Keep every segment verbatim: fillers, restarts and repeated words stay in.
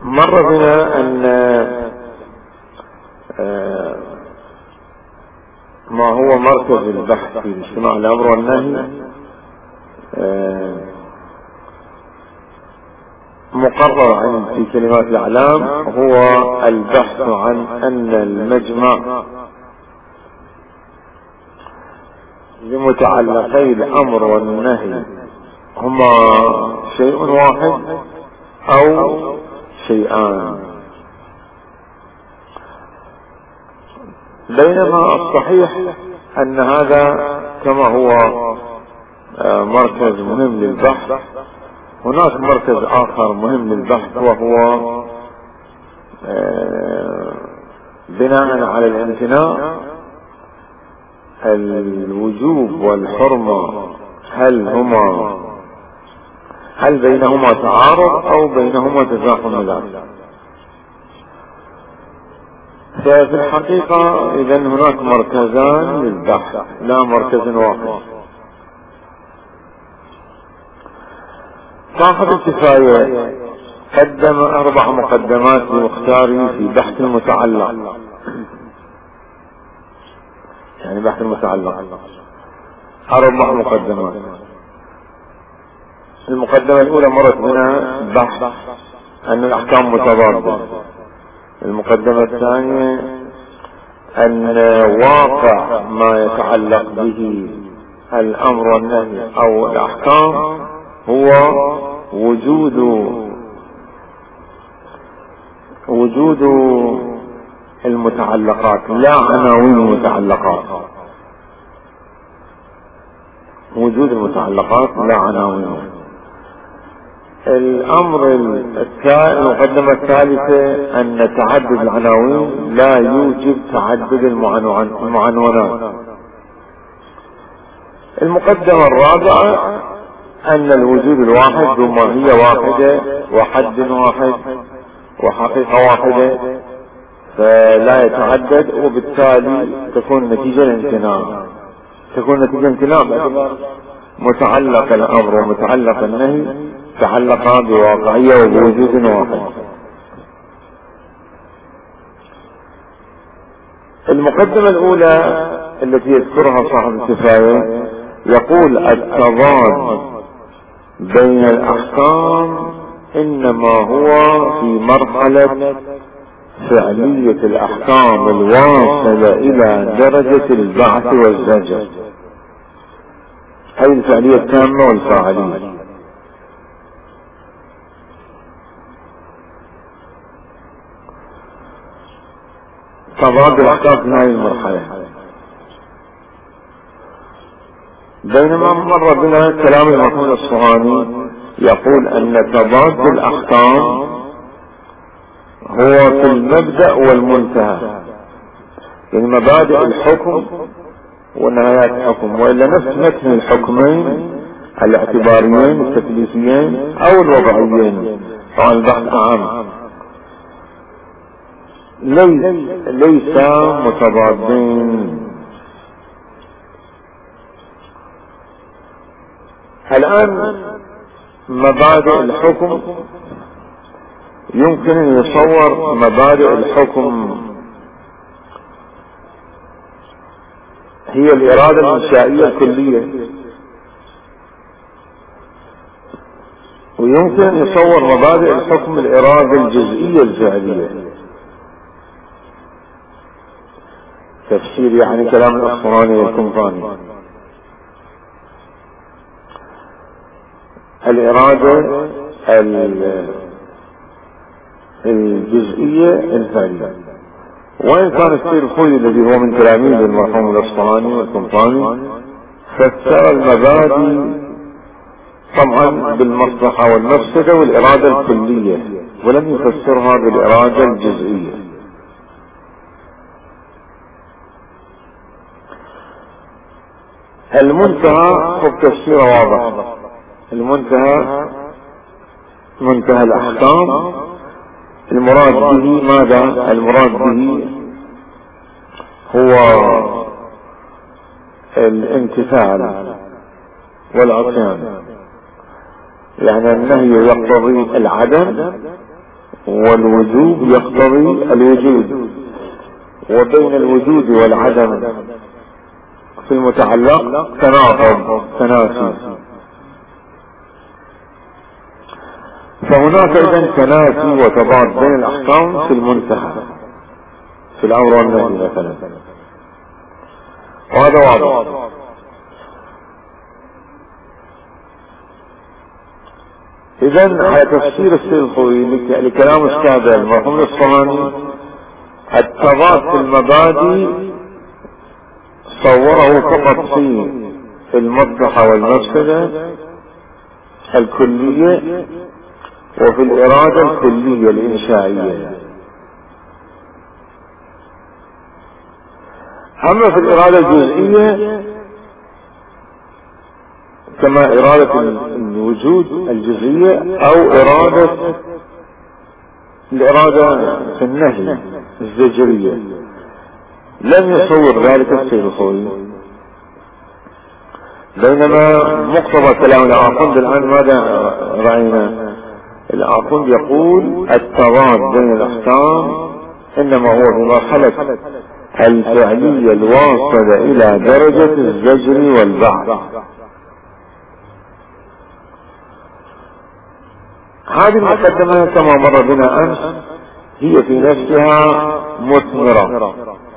مر بنا أن ما هو مركز البحث في اجتماع الأمر والنهي مقرر في كلمات الأعلام هو البحث عن أن المجمع لمتعلقي الأمر والنهي هما شيء واحد أو شيئان، بينما الصحيح أن هذا كما هو مركز مهم للبحث، هناك مركز آخر مهم للبحث وهو بناء على الامتناع الوجوب والحرمة هل هما هل بينهما تعارض أو بينهما تزاحم؟ ففي الحقيقة إذن هناك مركزان للبحث لا مركز واحد. صاحب الكفاية قدم أربع مقدمات لمختاري في بحث المتعلق، يعني بحث المتعلق أربع مقدمات. المقدمة الأولى مرت بنا بحث أن الأحكام متضادة. المقدمة الثانية أن واقع ما يتعلق به الأمر والنهي أو الأحكام هو وجود وجود المتعلقات لا عناوين المتعلقات، وجود المتعلقات لا عناوين. الأمر المقدمة الثالثة أن تعدد العناوين لا يوجب تعدد المعنونات. المقدمة الرابعة أن الوجود الواحد ذو ماهية واحدة وحد واحد وحقيقة واحدة فلا يتعدد، وبالتالي تكون نتيجة الامتناع تكون نتيجة امتناع متعلق الأمر ومتعلق النهي تعلق بواقعية وبوجود واحد. المقدمة الأولى التي يذكرها صاحب الكفاية يقول التضاد بين الأحكام إنما هو في مرحلة فعلية الأحكام الواصلة إلى درجة البعث والزجر، هذه الفعلية التامة والفاعلية. تضاد الأحكام في هذه المرحلة، بينما مر بنا كلام المرحوم الصهاني يقول أن تضاد الأحكام هو في المبدأ والمنتهى، يعني مبادئ الحكم ونهايات الحكم، وإلا نفس متن الحكمين الاعتباريين التكليفيين أو الوضعيين طبعا البحث عام ليس متضادين. الآن مبادئ الحكم يمكن أن يصور مبادئ الحكم هي الإرادة الإنشائية الكلية، ويمكن أن يصور مبادئ الحكم الإرادة الجزئية الفعلية. تفسير يعني كلام الأصفهاني والقمطاني. الإرادة الجزئية الفعلية، وإن كان السيد الخوي الذي هو من تلاميذ المرحوم الأصفهاني والقمطاني فسر المبادئ طبعا بالمصلحة والمفسدة والإرادة الكلية، ولم يفسرها بالإرادة الجزئية. المنتهى خب تفسير واضح. المنتهى منتهى الأحكام المراد به ماذا؟ المراد به هو الامتثال والعصيان، يعني النهي يقتضي العدم والوجوب يقتضي الوجود، وبين الوجود والعدم في المتعلق تناقض تنافي، فهناك اذن تنافي وتضاد بين الاحكام في المنتهى في الامر والنهي مثلا، وهذا واضح. اذن على تفسير السيد الخوئي لكلام السابع المرحوم الصهاني، التضاد في المبادئ صوره فقط في المصلحة والمفسدة الكلية وفي الإرادة الكلية الإنشائية. أما في الإرادة الجزئية كما إرادة الوجود الجزئية أو إرادة الإرادة في النهي الزجرية، لم يصور ذلك السيد الخوئي، بينما مقتضى كلام الآخوند الآن ماذا رأينا؟ الآخوند يقول التضاد بين الأحكام إنما هو في مرحلة الفعلية الواصلة إلى درجة الزجر والبعث. هذه المقدمة كما مر بنا أمس هي في نفسها مثمرة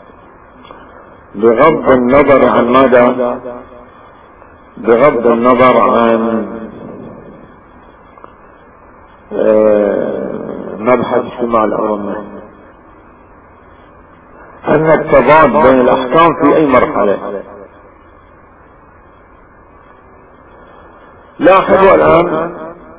بغض النظر عن ماذا؟ بغض النظر عن مبحث اجتماع الأمر والنهي، أن التضاد بين الأحكام في أي مرحلة. لاحظوا الآن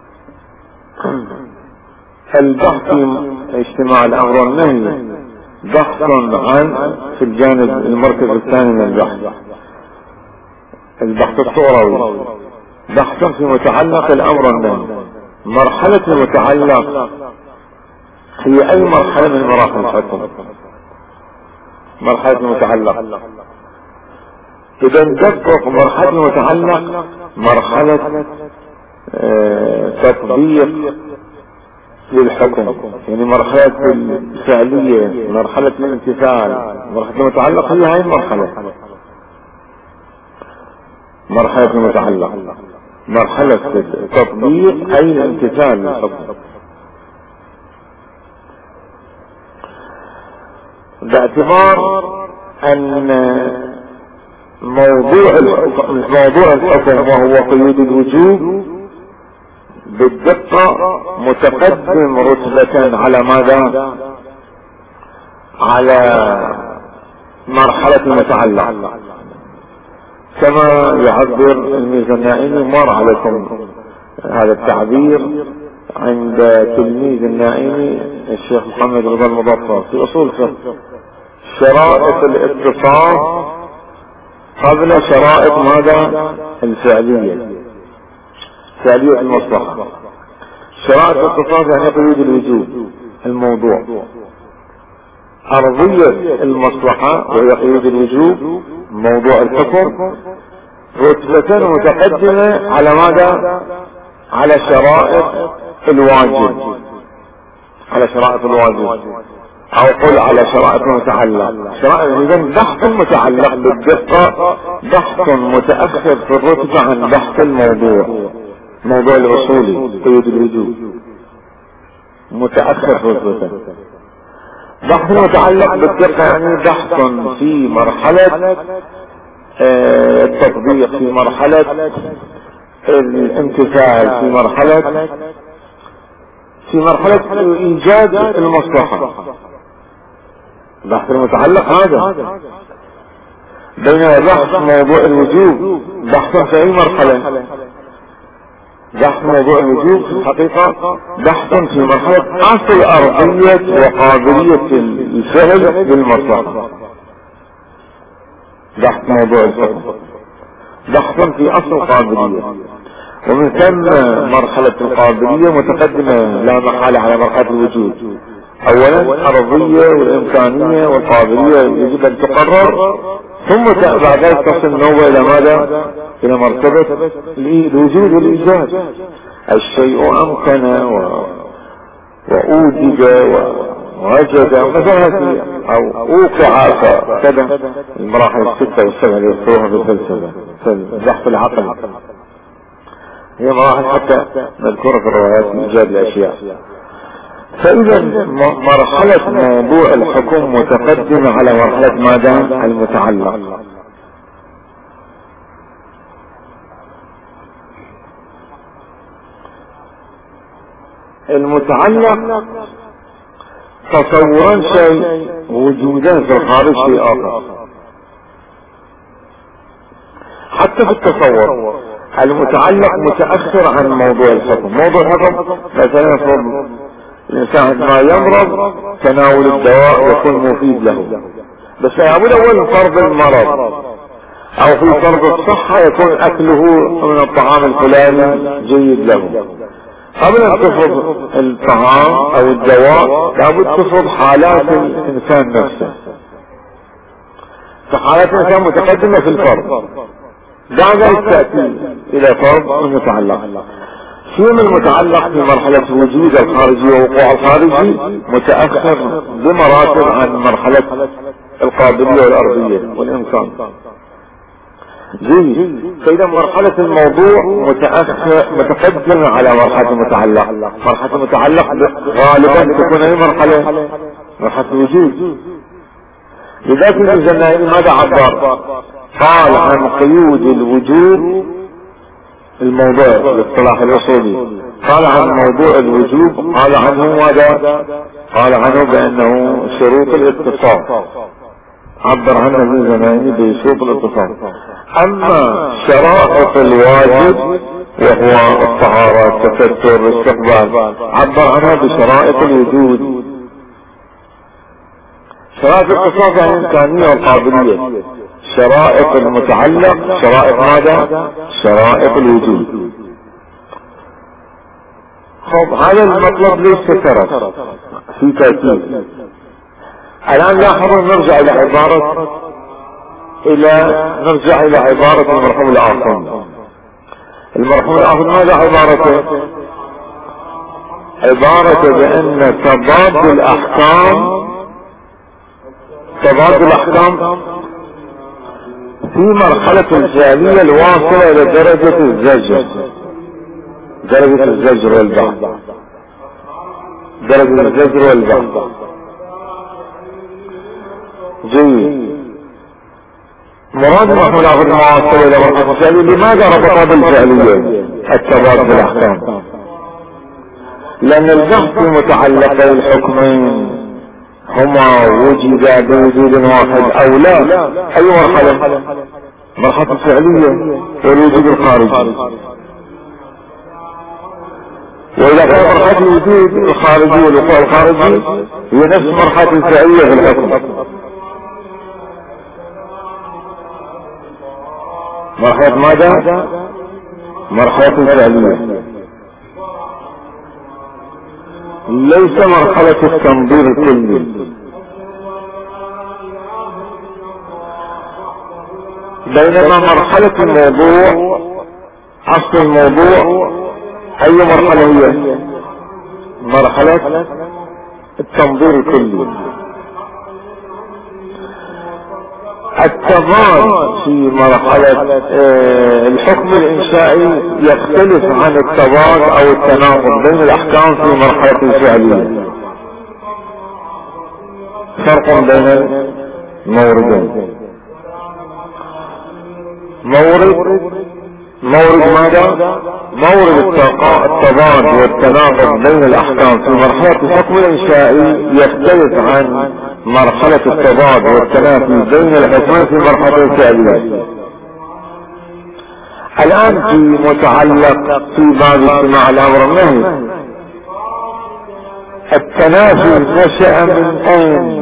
البحث في اجتماع الأمر والنهي بحث عن في الجانب المركز الثاني من البحث، البحث الصوروي، بحث في متعلق الأمر والنهي. مرحلة المتعلق هي أي مرحلة من مراحل الحكم؟ مرحلة المتعلق. إذا ندقق مرحلة المتعلق مرحلة اه تطبيق للحكم، يعني مرحلة الفعلية، مرحلة الامتثال. مرحلة المتعلق هي هاي المرحلة، مرحلة المتعلق مرحلة تطبيق أي الامتثال للحكم، باعتبار أن موضوع الحكم موضوع الحكم وهو قيود الوجوب بالدقة متقدم رتبة على ماذا؟ على مرحلة المتعلق، كما يعبر الميزة النائمي. مر عليكم هذا التعبير عند تلميذ النائمي الشيخ محمد رضا المظفر في أصول فقه، شرائط الاتصاف قبل شرائط ماذا؟ الفعلية، فعلية المصلحة. شرائط الاتصاف يعني قيود الوجوب الموضوع، أرضية المصلحة وهي قيود الوجوب موضوع الحكم، رتبة متقدمة على ماذا؟ على شرائط الواجب، على شرائط الواجب، او قل على شرائط المتعلق. شرائط اذا بحث المتعلق بالدقة بحث متأخر في الرتبة عن بحث الموضوع، موضوع الاصولي قيود الوجوب متأخر في الرتبة. بحث المتعلق بالدقة يعني بحث في مرحلة اه التطبيق، في مرحلة الامتثال، في مرحلة في مرحلة ايجاد المصلحة. بحث المتعلق هذا، بينما بحث موضوع الوجوب بحث في اي مرحلة؟ بحث موضوع الوجوب في الحقيقة بحث في مرحلة اصل ارضية وقابلية الفعل بالمصلحة. بحث موضوع الفعل بحث في اصل قابلية، ومن ثم مرحلة القابلية متقدمة لا محالة على مرحلة الوجود. اولا الارضية والامكانية والقابلية يجب ان تقرر، ثم بعد ذلك تصل النوبة الى ماذا؟ الى مرتبة الوجود والايجاد. الشيء امكن وأوجد ووجد مثلا أو أوقع كذا، المراحل الستة والسبعة اللي يذكروها في الفلسفة في البحث العقل، هي مراحل حتى مذكورة في الروايات من إيجاد الأشياء. فإذا مرحلة موضوع الحكم متقدمة على مرحلة ماذا؟ المتعلق. المتعلق تصورا شيء، وجودا في الخارج شيء آخر. حتى في التصور المتعلق متأخر عن موضوع الحكم. موضوع الحكم مثلا يفرض الإنسان ما يمرض تناول الدواء يكون مفيد له، بس لابد أول فرض المرض أو في فرض الصحة يكون أكله من الطعام الفلاني جيد له. قبل أن تفرض الطعام أو الدواء لابد تفرض حالات الإنسان نفسه، فحالات الإنسان متقدمة في الفرض، بعد ذلك تأتي إلى فرض المتعلق. شيء المتعلق في مرحلة وجود الخارجي ووقوع الخارجي متأخر بمراتب عن مرحلة القابلية والأرضية والإنسان. جيد. فإذا مرحلة الموضوع متأخر متقدم على مرحلة المتعلق. مرحلة المتعلق غالبا تكون أي مرحلة؟ مرحلة الوجود. لذلك الجنائي ماذا عبر؟ قال عن قيود الوجود الموضوع الاصطلاح الأصولي، قال عن موضوع الوجوب قال عنه ماذا؟ قال عنه بأنه شروط الاتصال، عبر عنه ابن زماني بشروط الاتصال. أما شرائط الواجب وهو الطهارة التستر الاستقبال عبر عنها بشرائط الوجود. شرائط الاتصال يعني الإمكانية والقابلية. شرائط المتعلق شرائط ماذا؟ شرائط الوجود. خب هذا المطلب ليس ترك في تأكيد. الآن لاحظوا نرجع إلى عبارة إلى نرجع إلى عبارة المرحوم الآخر. المرحوم الآخر ماذا عبارته؟ عبارة بأن تضاد الأحكام تضاد الأحكام في مرحلة الفعلية الواصلة إلى درجة الزجر، درجة الزجر والبعث، درجة الزجر والبعث. جيد. مراد محمود عبد المواصل إلى مرحلة الفعلية، لماذا ربطها بالفعلية التضاد بالأحكام؟ لأن البحث المتعلق بالحكمين هما وجدا بوجود واحد أو لا. أي مرحلة؟ مرحلة الفعلية والوجود الخارجي. وإذا كان مرحلة الوجود الخارجي والوقوع الخارجي هي نفس مرحلة الفعلية في الحكم. مرحلة ماذا؟ مرحلة الفعلية، ليس مرحلة التنظير الكلي. بينما مرحلة الموضوع اصل الموضوع اي مرحلة هي؟ مرحلة التنظير الكلي. التضاد في مرحلة اه الحكم الانشائي يختلف عن التضاد او التناقض بين الاحكام في مرحلة الفعلية. فرق بين الموردين. مورد مورد ماذا؟ مورد التضاد والتناقض بين الاحكام في مرحلة الحكم الانشائي يختلف عن مرحلة التضاد والتنافي بين الحكمين في مرحلة الفعلية. الآن في متعلق في باب اجتماع الأمر النهي، التنافي نشأ من أين؟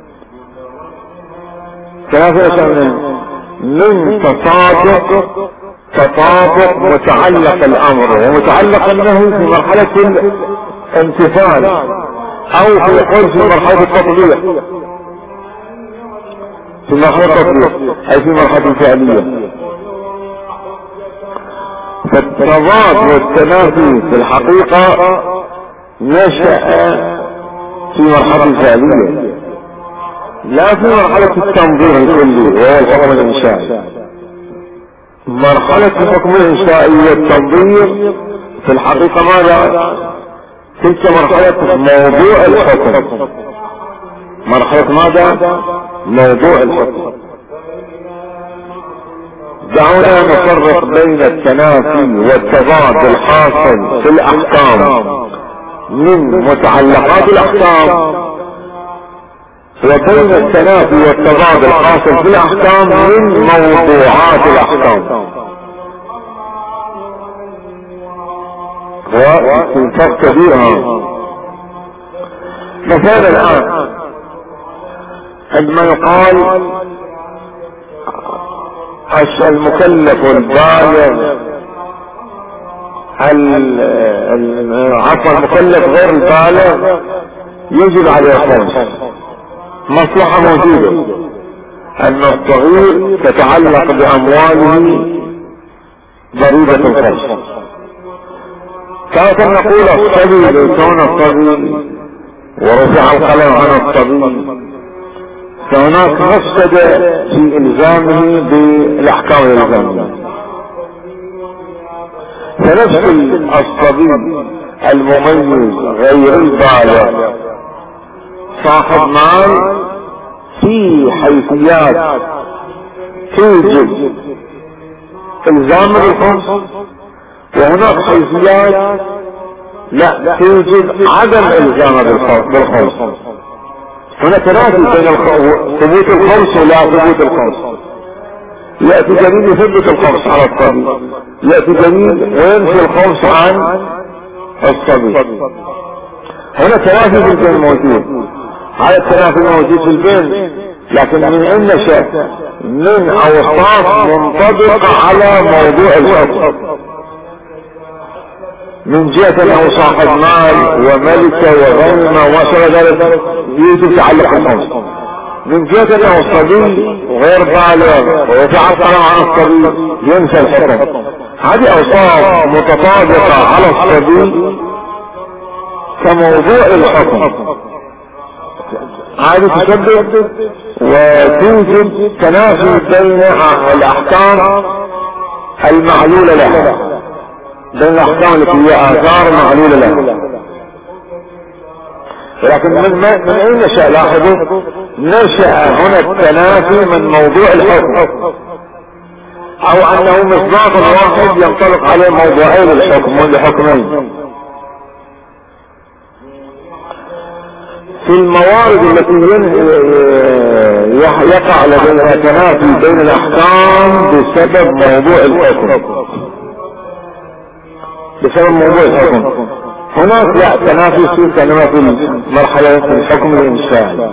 التنافي نشأ من من تطابق تطابق متعلق الأمر ومتعلق النهي في مرحلة الامتثال أو في قول في مرحلة التطبيق، في مرحلة التطبيق أي في مرحلة الفعلية. فالتضاد والتنافي في الحقيقة نشأ في مرحلة الفعلية لا في مرحلة التنظير الكلي وهو الحكم الإنشائي. مرحلة الحكم الإنشائي والتنظير في الحقيقة ماذا؟ تلك مرحلة موضوع الحكم. مرحلة ماذا؟ موضوع الحكم. دعونا نفرق بين التنافي والتضاد الحاصل في الأحكام من متعلقات الأحكام وبين التنافي والتضاد الحاصل في الأحكام من موضوعات الأحكام. وفي فرق كبير. مثلا الآن عندما يقال المكلف البالغ عفوا المكلف غير البالغ يجب عليه الخمس، مصلحة موجودة أن الصغير تتعلق بأمواله ضريبة الخمس. كيف نقول الصبي ليكون الصبي ورفع القلم عن الصبي، فهناك مفسدة في إلزامه بالأحكام الإلزامية. فنفس الصبي المميز غير البالغ صاحب مال في حيثيات توجب إلزام بالخمس، وهناك حيثيات لا توجب عدم إلزام بالخمس. هنا تنافي بين ثبوت الخمس ولا ثبوت الخمس. يأتي دليل يثبت الخمس على الصبي، يأتي دليل وينفي الخمس عن الصبي. هنا تنافي في البين موجود، هذا التنافي موجود في البين، لكن من أين نشأ؟ من أوصاف منطبقة على موضوع الحكم، من جهة أنه صاحب مال وملكة وغنمة وما شابه ذلك يوجب تعلق الخمس، من جهة أنه صبي غير بالغ ورفع القلم عن الصبي ينسى الحكم. هذه أوصاف متطابقة على الصبي كموضوع الحكم، هذه تسبب وتوجب تنافي بين الأحكام المعلولة لها، بين الأحكام التي هي آثار معلولة لها. لكن من, من أين نشأ؟ لاحظوا، نشأ هنا التنافي من موضوع الحكم، أو أنه مصداق واحد ينطلق عليه موضوعين الحكم والحكمين. في الموارد التي يقع لديها تنافي بين الأحكام بسبب موضوع الحكم، بسبب موضوع الحكم هناك لا تنافي يصير كما في مرحلة الحكم الإنشائي.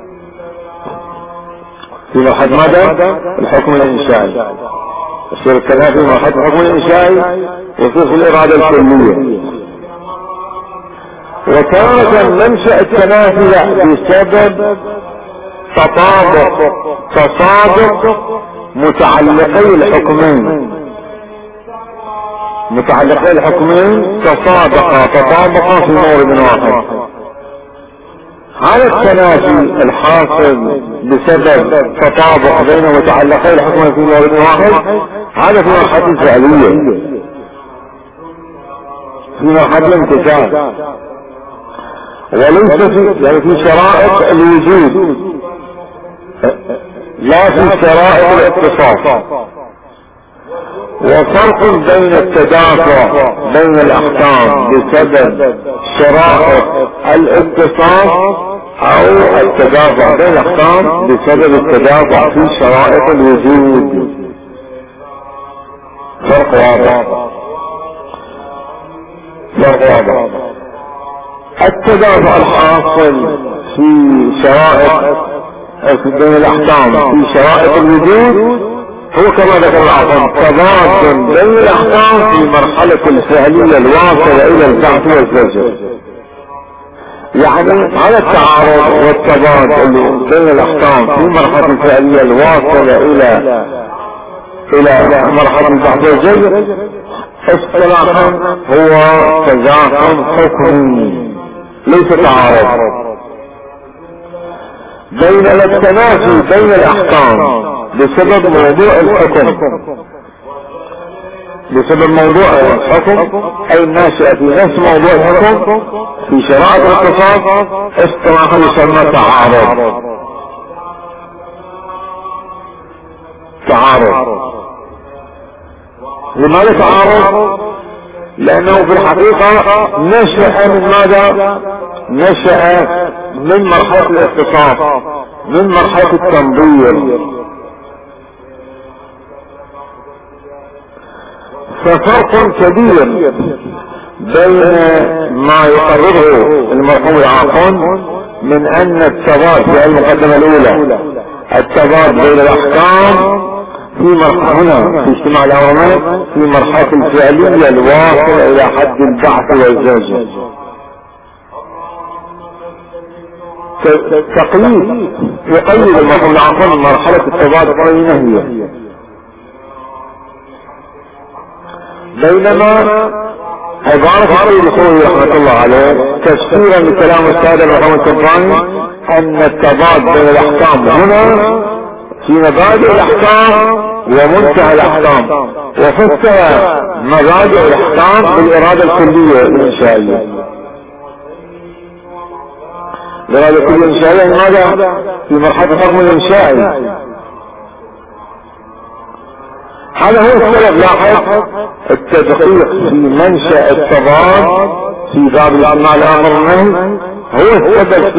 في مرحلة ماذا؟ الحكم الإنشائي يصير التنافي في مرحلة الحكم الإنشائي ويصير في الإرادة الكلية. وكان منشأ التنافي بسبب تطابق تصادق متعلقي الحكمين، متعلقي الحكمين تصادقا تطابقا في مورد واحد. على التنافي الحاصل بسبب تطابق بين متعلقي الحكمين في مورد واحد هذا في مرحلة الفعلية، في مرحلة الامتثال، وليس في يعني في شرائط الوجود لا في شرائط الاتصاف. وفرق بين التدافع بين الأحكام بسبب شرائط الاتصاف أو التدافع بين الأحكام بسبب التدافع في شرائط الوجود، فرق واضح، فرق واضح. التدافع الحاصل في شرائط بين الأحكام في شرائط الوجود هو كما ذكر العظم تضاد بين الأحكام في مرحلة الفعلية الواصلة إلى البحث والزجر. يعني على التعارض والتضاد اللي بين الأحكام في مرحلة الفعلية الواصلة إلى إلى مرحلة البحث والزجر اصطلاحا هو تزاحم حكمي. ليس تعارض بين التنافي بين الاحكام بسبب موضوع الحكم، بسبب موضوع الحكم اي الناشئة في نفس موضوع الحكم في شرائط الاختصاص اصطلاحا يسمى تعارض. تعارض لماذا تعارض؟ لانه في الحقيقة نشأ من ماذا؟ نشأ من مرحلة الاختصاص، من مرحلة التنظير. ففرق كبير بين ما يقرره المرحوم العاقل من ان التضاد في المقدمة الاولى، التضاد بين الاحكام في مرحلة هنا في اجتماع الامرين في مرحلة الفعلية الواصلة الى حد البعث والزوجة. تقييد يقيد المرحوم العاقل مرحلة التضاد بين هي، بينما عبارة السيد الخوي رحمة الله عليه تفسيرا لكلام السادة المرحوم الكبراني ان التضاد بين الاحكام هنا في مبادئ الاحكام ومنتهى الاحكام، وفسر مبادئ الاحكام بالارادة الكلية الانشائية. الارادة الكلية الانشائية ماذا؟ في مرحلة الحكم الانشائي. هذا هو السبب. لاحظ التدقيق في منشأ التضاد في باب الاجتماع الامر والنهي هو السبب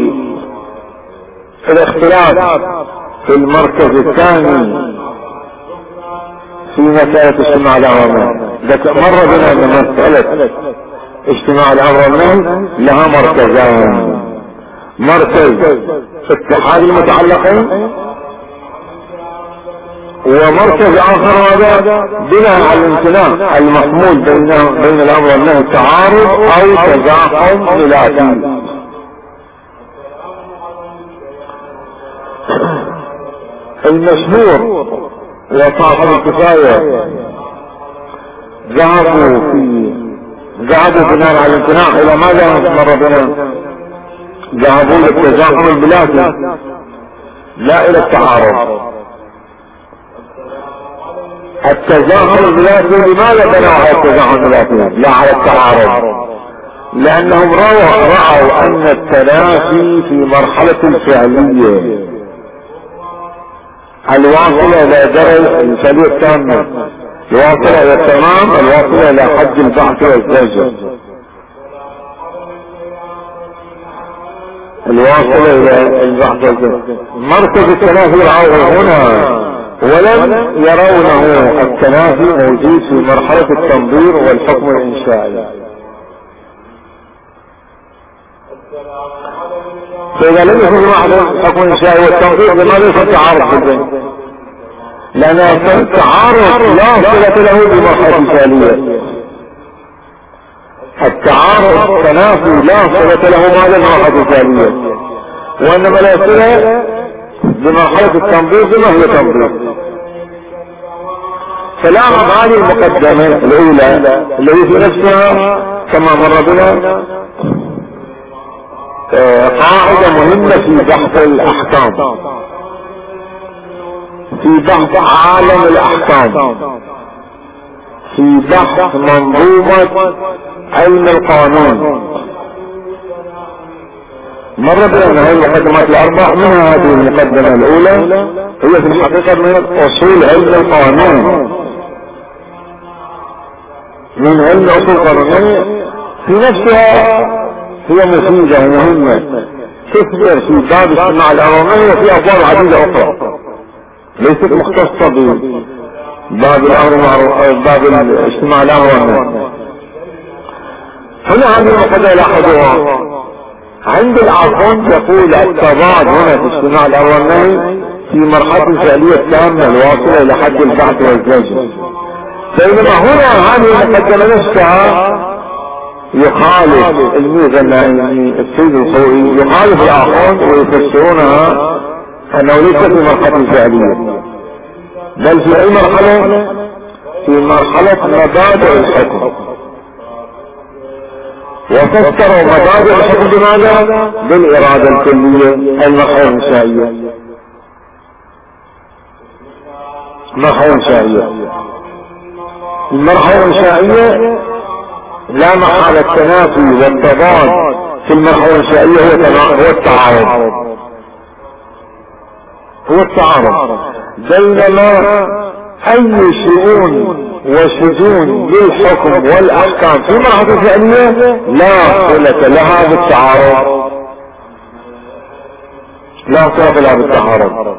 في الاختلاف في المركز الثاني في مسألة اجتماع الامر والنهي. لكن مر بنا ان مسألة اجتماع الامر والنهي لها مركزان: مركز اتحاد المتعلقين، ومركز اخر هذا بناء على الامتناع المحمول بين بين الامر والنهي تعارض او تزاحم خلافي. المشهور وصاحب الكفاية ذهبوا في ذهبوا بناء على الامتناع الى ماذا مر بنا؟ ذهبوا للتزاحم البلادي لا الى التعارض. التزاحم البلادي لماذا بنوا على التزاحم البلادي لا على التعارض؟ لانهم رأوا, رأوا ان التنافي في مرحلة الفعلية الواصلة الى درجة الفعلية التامة، الواصلة الى التمام، الواصلة الى حد البعث والزوجة، الواصلة الى البعث والزوجة. مركز التنافي رأوه هنا، ولم يرونه التنافي موجود في مرحلة التنظير والحكم الانشائي. فإذا لم يكن معه الحكم الانشائي والتنظير لماذا يكون تعارض في البين؟ لأن التعارض لا صلة له بمرحلة الفعلية. التعارض التنافي لا صلة له ماذا بمرحلة الفعلية، وإنما لا صلة بمرحلة التنظير بما هي تنظير. فلاحظ هذه المقدمة الأولى التي في نفسها كما مر بنا قاعدة مهمة في بحث الأحكام، في بحث عالم الأحكام، في بحث منظومة علم القانون. مر بنا هذه المقدمات الأربع، منها هذه المقدمة الأولى هي في الحقيقة من أصول علم القانون، من علم أصول القانون في نفسها هي مفيدة ومهمة، تثبر في باب اجتماع الأمرين وفي أبواب عديدة أخرى ليست مختصة بباب الأمر باب الاجتماع الأمرين. هنا هذه المقدمة لاحظوها عند العقل يقول التضاد هنا في اجتماع الامر والنهي في مرحلة الفعلية التامة الواصلة الى حد البحث والزوجة، بينما هنا هذه المقدمة نفسها يخالف الميزة السيد الخوئي، يخالف العقل ويفسرونها انه ليس في مرحلة الفعلية بل في اي مرحلة؟ في مرحلة مبادئ الحكم. وفسروا مبادئ الحكم بماذا؟ بالإرادة الكلية المرحلة الإنشائية. المرحلة الإنشائية المرحلة الإنشائية لا محالة التنافي والتضاد في المرحلة الإنشائية هو التعارض هو التعارض بينما أي شؤون وشجون للحكم والأحكام في المرحلة الفعلية لا صلة لها بالتعارض لا صلة لها بالتعارض.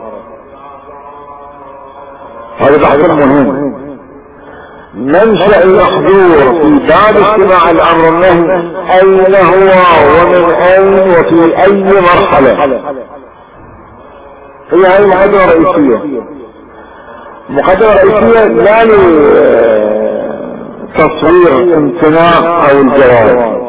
هذا بحث مهم. منشأ المحظور في باب اجتماع الأمر والنهي أين هو ومن أين وفي أي مرحلة؟ هي هذه المقدمة الرئيسية. مقدمة رئيسية لا لتصوير امتناع او الجواب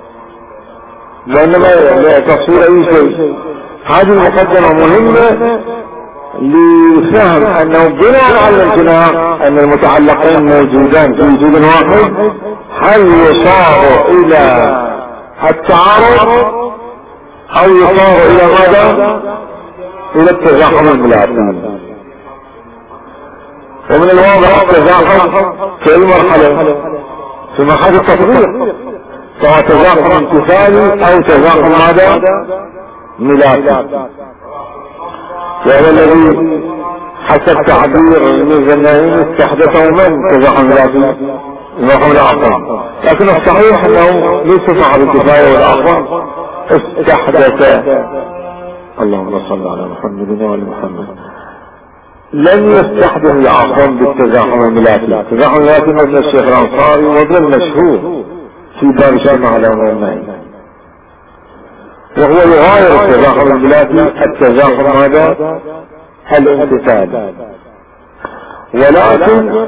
وانما لتصوير اي شيء. هذه المقدمة مهمة لفهم انه بناء على الامتناع ان المتعلقين موجودان في وجود واحد هل يصار الى التعارض او يصار الى ماذا؟ الى التزاحم الملازم. ومن الواضح التزاحم في المرحلة في مرحلة التطبيق سواء تزاحم امتثالي او تزاحم ماذا؟ ملازم. وهو الذي حسب تعبير الميزانيين استحدثه من تزاحم ملازم المرحلة الأعظم، لكن الصحيح انه ليس صاحب الكفاية والأعظم استحدث. اللهم صل على محمد وعلى محمد. لن يستحدث الأعظم بالتزاحم الملازم. التزاحم الملازم مثل الشيخ الأنصاري وظل مشهور في باب اجتماع الأمر والنهي، وهو يغاير التزاحم الملازم التزاحم هذا الامتثال. ولكن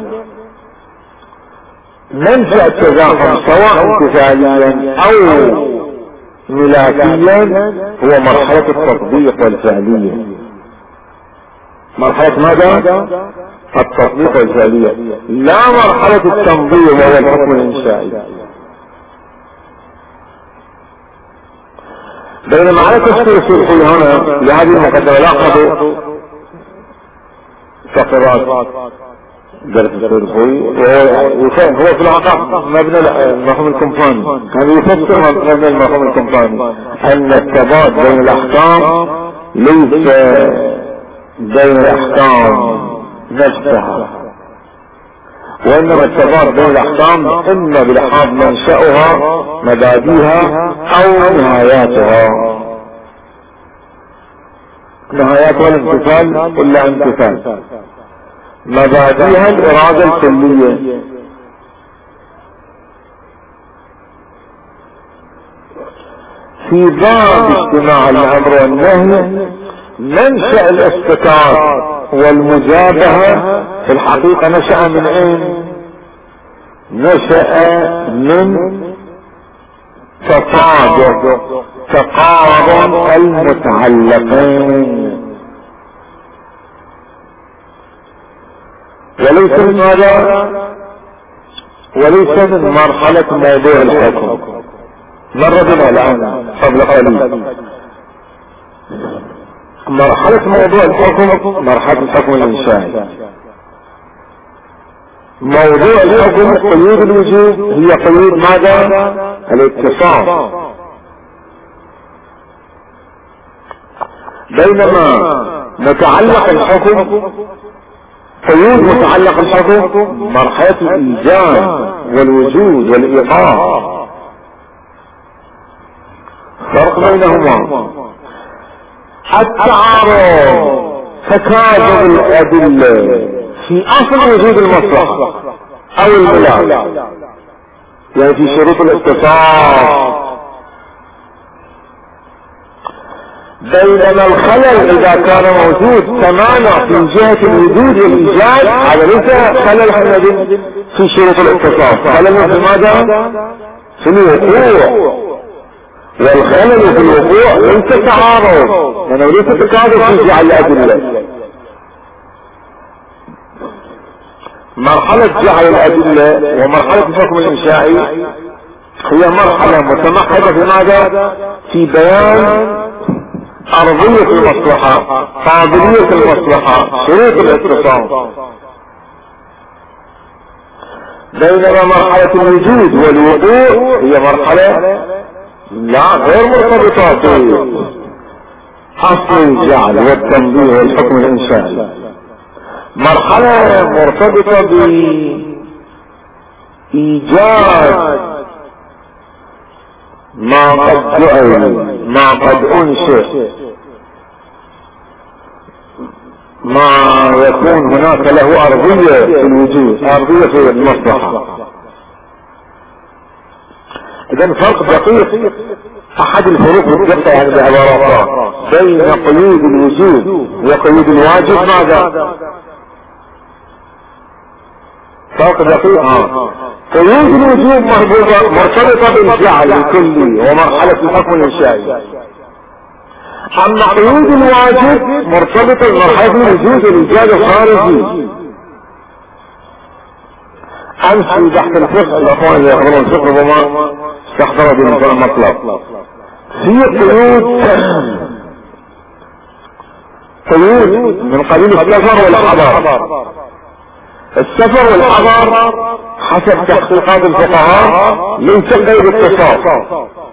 منشأ التزاحم سواء امتثاليا او ملازميا هو مرحلة التطبيق والفعلية. مرحلة ماذا؟ التطبيق والفعلية، لا مرحلة التنظيم وهو الحكم الإنشائي. بينما على تفسير السلفي هنا لهذه المقدمة لاحظوا فقرات درس السلفي وهو في العقاق مبنى المفهوم الكمفاني. هذا يفسر مبنى المفهوم الكمفاني أن التضاد بين الأحكام ليس بين الأحكام نفسها، وإنما التضاد بين الأحكام إما بلحاظ منشأها مبادئها أو نهاياتها. نهاياتها الامتثال إلا امتثال، مبادئها الإرادة الكلية. في باب اجتماع الأمر والنهي منشأ الاستكار والمجابهة في الحقيقة نشأ من اين؟ نشأ من تصادق تقارب المتعلقين، وليس من هذا وليس من مرحلة موضوع الحكم. مر بنا الآن قبل قليل مرحلة موضوع الحكم، مرحلة الحكم الإنشائي. موضوع الحكم قيود الوجوب هي قيود ماذا؟ الاتصال. بينما متعلق الحكم قيود متعلق الحكم مرحلة الإيجاد والوجود والإيقاع. فرق بينهما التعارض تكاذب الأدلة في أصل وجود المصلحة أو الملاك، يعني في شروط الاتصال. بينما الخلل إذا كان موجود تمانع في جهة الوجود والإيجاد هذا ليس خلل حمد في شروط الاتصال، خلل في ماذا؟ في الوقوع. والخلل في الوقوع ليس تعارض، لأنه ليس تكاذب في جعل الأدلة. مرحلة جعل الأدلة ومرحلة الحكم الإنشائي هي مرحلة متمحضة في ماذا؟ في بيان أرضية المصلحة، قابلية المصلحة، شروط الاتصال. بينما مرحلة الوجود والوقوع هي مرحلة لا غير مرتبطة بأصل الجعل والتنبيه والحكم الإنشائي، مرحلة مرتبطة بإيجاد ما قد جعل، ما قد أنشئ، ما يكون هناك له أرضية في الوجود، أرضية في المصلحة. إذن فرق دقيق، أحد الفروق بالدقة يعني بعبارات بين قيود الوجود وقيود الواجب ماذا؟ فرق دقيق. ها قيود الوجود مرتبطة بالجعل الكلي ومرحلة الحكم الإنشائي، أما قيود الواجب مرتبطة بمرحلة الوجود الإيجاد الخارجي. أمس في بحث الفقه الأخوان اللي يحضرون الفقه ربما استحضروا بهذا المطلب، في قيود قيود من قبيل السفر والحضر. السفر والحضر حسب تحقيقات الفقهاء ليس قيد اتصال،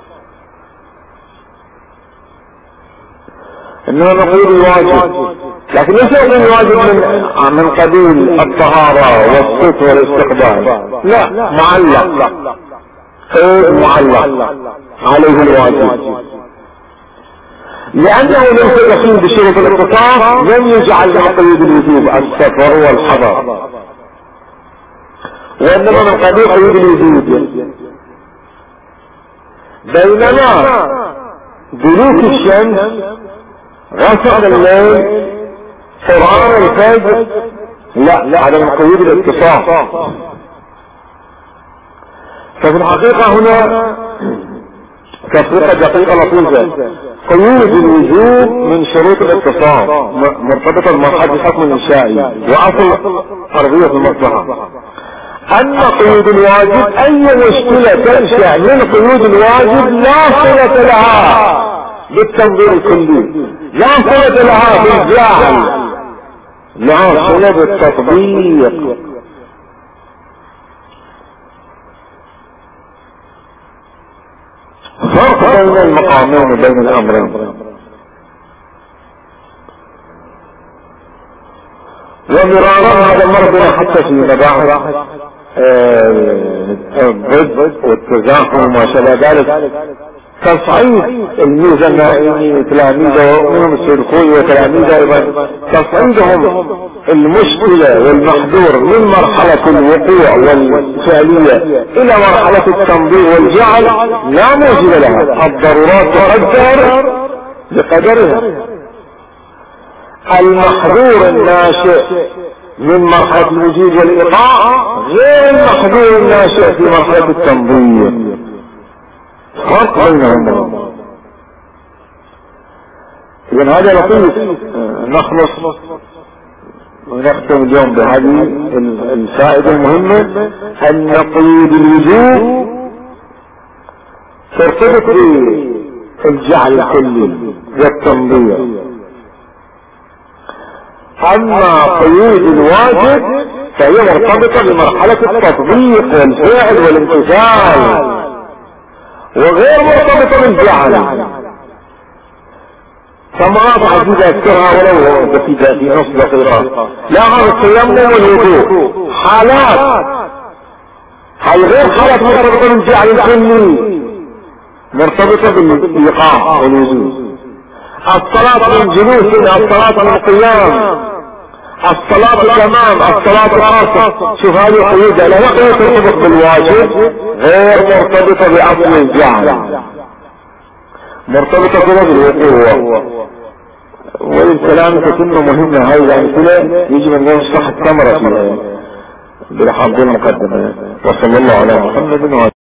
انما نقول الواجب، لكن ليس يقول الواجب من من قبيل الطهارة والصوت والاستقبال، لا، معلق، قيد معلق عليه الواجب، لأنه ليس دخيل بشروط الاتصال لم يجعل من قيود الوجوب السفر والحضر، وإنما من قبيل قيود الوجوب. بينما دلوك الشمس، غسق الليل، قرآن الفجر، لا لا على قيود الاتصال. ففي الحقيقة هنا تفرقة دقيقة لطيفة، قيود الوجوب من شروط الاتصال مرتبطة بمرحلة الحكم الإنشائي وأصل أرضية المصلحة. أما قيود الواجب أي مشكلة تنشأ من قيود الواجب لا صلة لها بالتنظير الكلي، لا صلة لها بالجعل، لا صلة بالتطبيق. فرق بين المقامين وبين الأمرين. ومرارا هذا مرضنا حتى في مباحث الضد والتزاحم وما شابه ذلك، تصعيد الميزة النائمي تلاميذه منهم السيد الخوي وتلاميذه ايضا، تصعيدهم المشكلة والمحذور من مرحلة الوقوع والفعلية الى مرحلة التنظير والجعل لا موجب لها، الضرورات تقدر بقدرها. المحذور الناشئ من مرحلة الوجود والإيقاع غير المحذور الناشئ في مرحلة التنظير، فرق بينهم. إذن هذا لطيف. نخلص ونختم اليوم بهذه الفائدة المهمة، أن قيود الوجود ترتبط بالجعل الكلي والتنظير، أما قيود الواجب فهي مرتبطة بمرحلة التطبيق والفعل والامتثال وغير مرتبطة بالجعل. ثمرات عديدة اذكرها ولو بسيطة في نص دقيقة. لا هذا التيمم والوضوء حالات، هي غير حالات مرتبطة بالجعل الكلي، مرتبطة بالايقاع والوجود. الصلاة من جلوس، الصلاة من قيام، الصلاة الامام، الصلاة العصر، شوف هذه قيودة لا قيود ترتبط بالواجب، غير مرتبطة بأصل الجعل، مرتبطة كده بالوقوع. والكلام كتنه مهمة هاي الأمثلة يجب أن نشرح الثمرة فيها بالحاضر المقدمة. وصلى الله على محمد وعلى